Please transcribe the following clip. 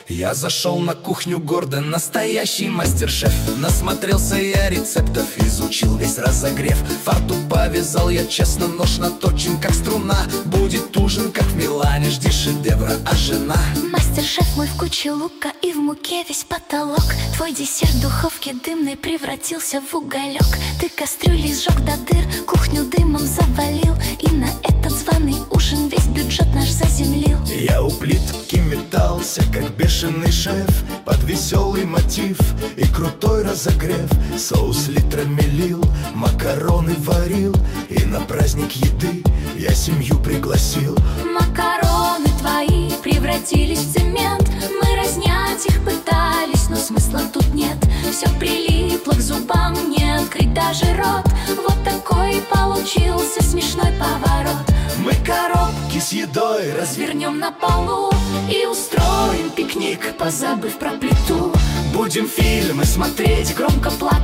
Я зашел на кухню гордо, настоящий мастер-шеф. Насмотрелся я рецептов, изучил весь разогрев. Фартук повязал я честно, нож наточен как струна. Будет ужин, как в Милане, жди шедевра, а жена. Мастер-шеф мой в куче лука и в муке весь потолок. Твой десерт в духовке дымной превратился в уголек. Ты кастрюли сжег до дыр, кухню дымом завалил. И на этот званый ужин весь бюджет наш заземлил. Я у плитки метался, как бешеный шеф, под веселый мотив и крутой разогрев. Соус литрами лил, макароны варил, и на праздник еды я семью пригласил. Макароны твои превратились в цемент. Мы разнять их пытались, но смысла тут нет. Все прилипло к зубам, не открыть даже рот. Вот такой получился смешной поворот. Мы коробки с едой Развернем на полу и устроим пикник, позабыв про плиту. будем фильмы смотреть, Громко плакать